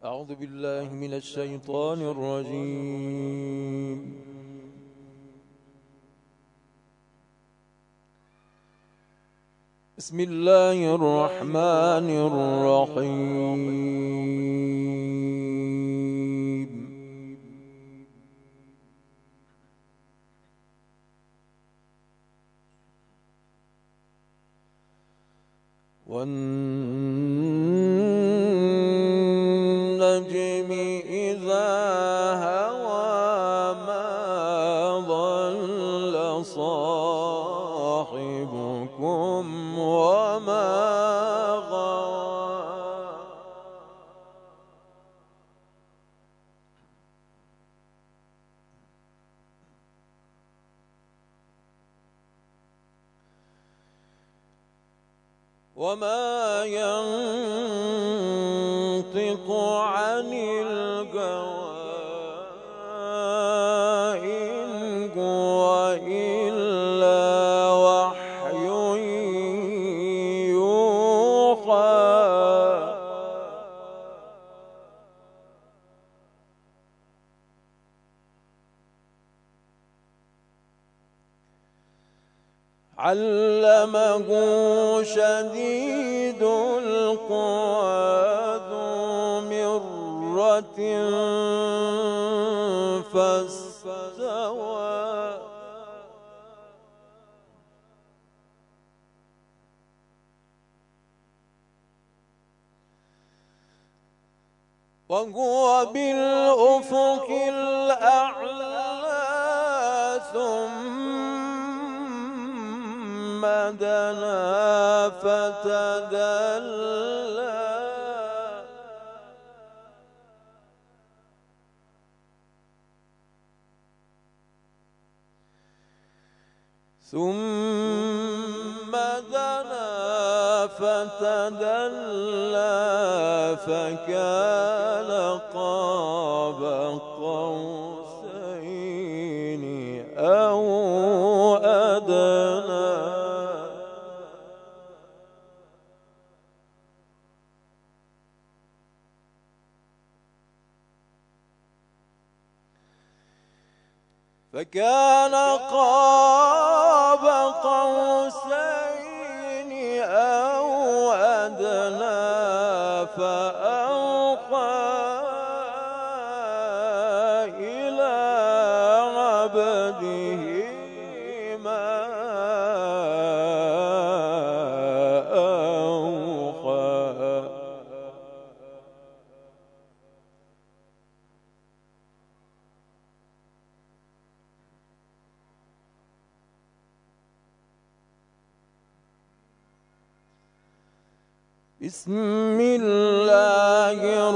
أعوذ بالله من الشيطان الرجيم. بسم الله الرحمن الرحيم. والنجم إذا هوى ما ضل صاحبكم وما غوى. وما ينطق عن الهوى إن هو إلا وحي يوحى. علمه شديد القوى ذو مرة فاستوى. وهو بالأفق الأعلى ثم دنا فتدلى. ثم دنا فتدلى فكان قاب قوسين أو أدنى. فكان قاب قوسين أو أدنى فأوحى إلى عبده ما أوحى. بسم الله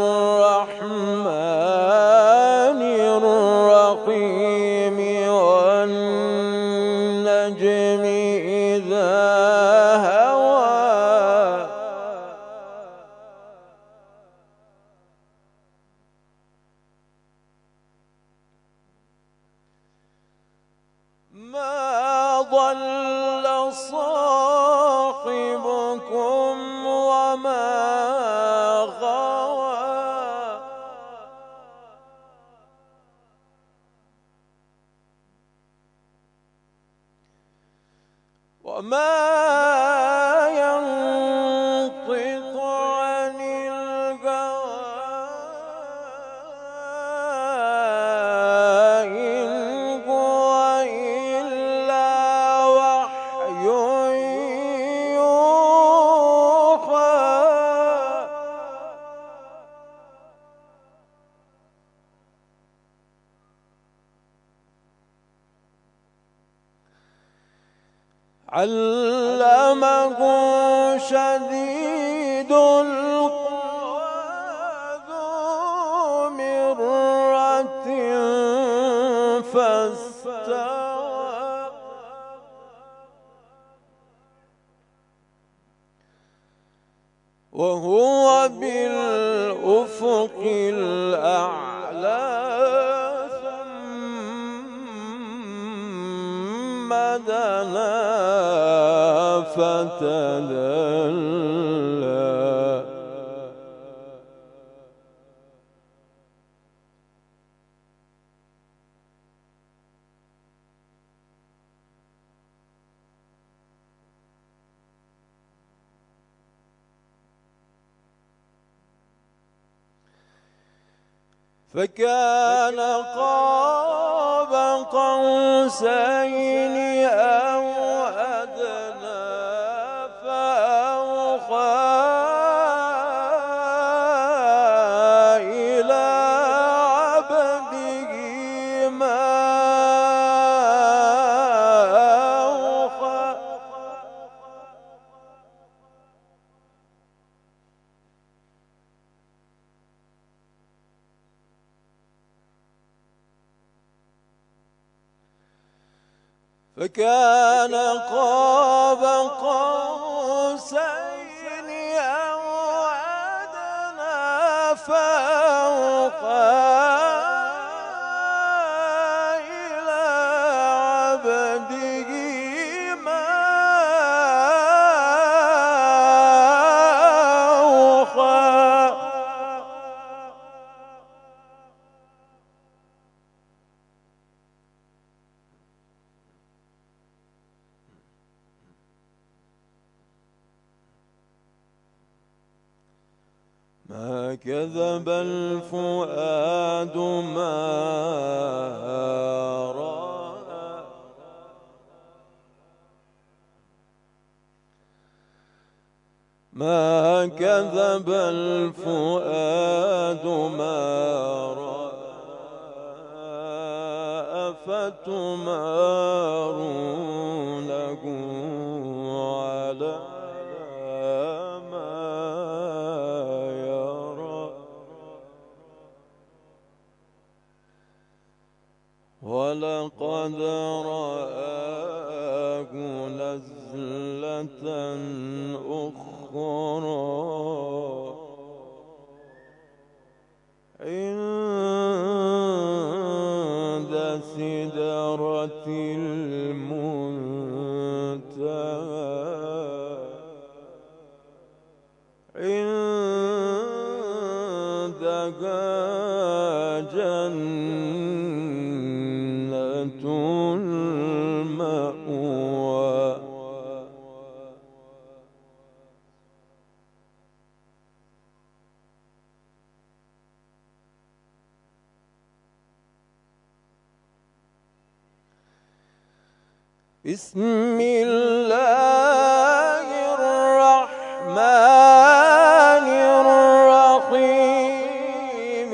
الرحمن الرحيم. والنجم إذا هوى ما ضل صاحبكم وما غوى. وما ينطق عن الهوى إن هو إلا وحي يوحى. علمه شديد القوى ذو مرة فاستوى. وهو بالأفق الأعلى ثم دنا فتدلى فكان قاب قوسين أو أدنى فأوحى إلى عبده ما أوحى. فكان قاب قوسين أو أدنى فأوحى إلى عبده ما أوحى. ما كذب الفؤاد ما رأى ما كذب الفؤاد ما رأى أفتمارونه على ولقد رآه نزلة أخرى عند سدرة المنتهى عندها جنة المأوى. بسم الله الرحمن الرحيم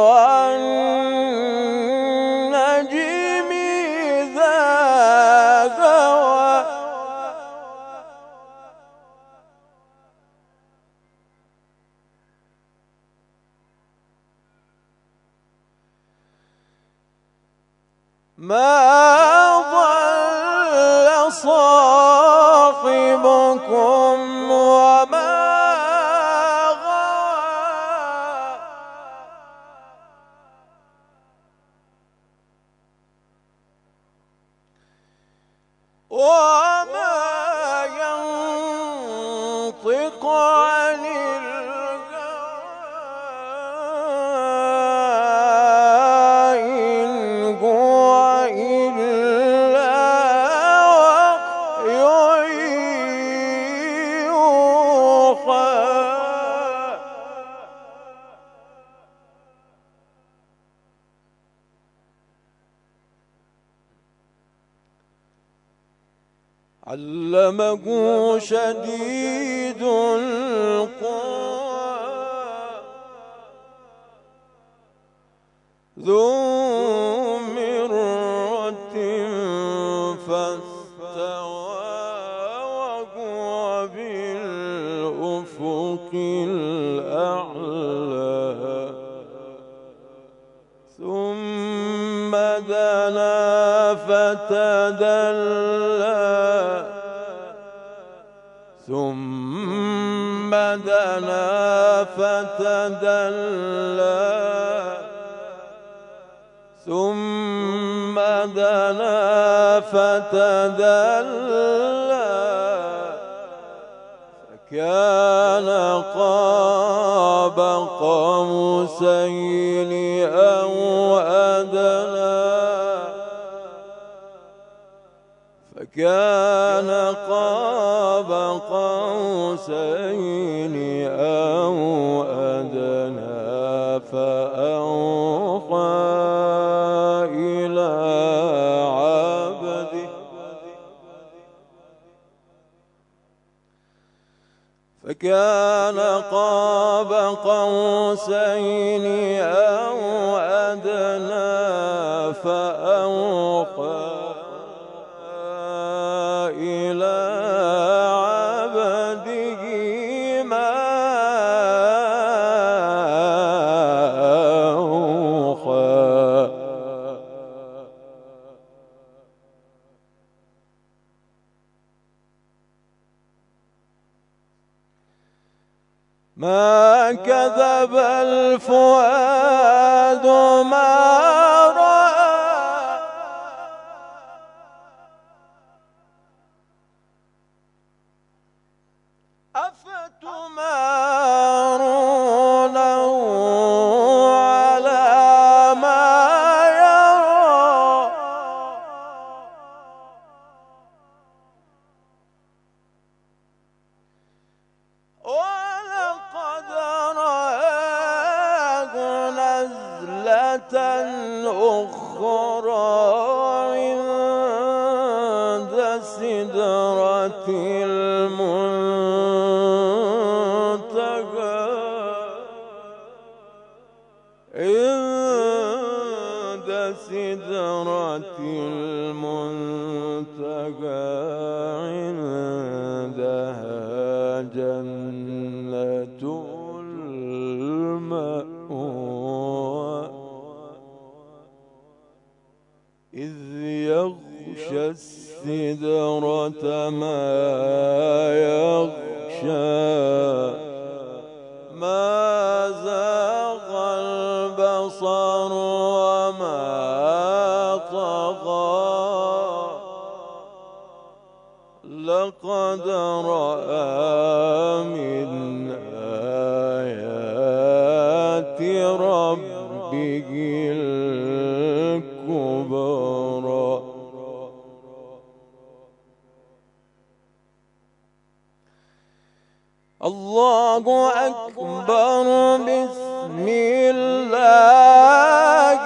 والنجم إذا هوى ما ضل صاحبكم وما غوى وما ينطق عن علمه شديد القوى ذو مرة فاستوى وهو بالأفق الأعلى ثم دنا فتدلى ثم دنا فتدلى ثم دنا فتدلى فكان قاب قوسين أو أدنى فكان قاب قوسين أو أدنى أدنى فأوحى إلى عبده فكان قاب قوسين أو أدنى فأوحى إلى عبده ما أوحى ما كذب الفؤاد ما رأى أفتمارونه على ما يرى ولقد رآه نزلة أخرى عند سدرة المنتهى عند سدرة المنتهى عندها جنة المأوى إذ يغشى السدرة ما يغشى ما زاغ البصر وما طغى لقد رأى من آيات ربه الكبرى الله أكبر بسم الله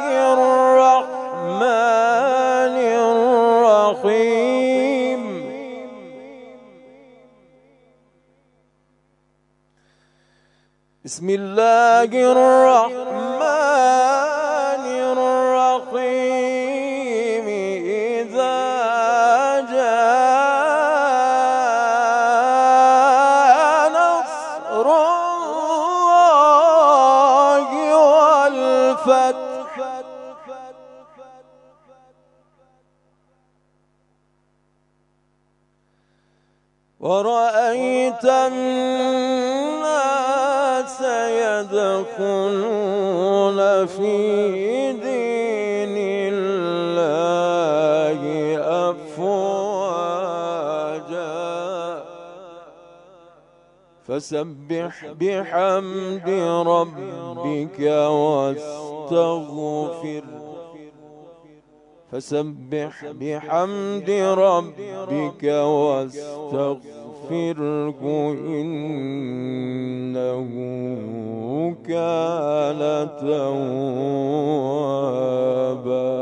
الرحمن الرحيم بسم الله الرحمن الرحيم إذا جاء نصر الله والفتح ورأيت الناس يدخلون في دين الله أفواجا فسبح بحمد ربك واستغفر فسبح بحمد ربك واستغفره إنه كان توابا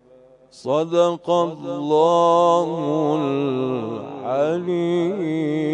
صدق الله العلي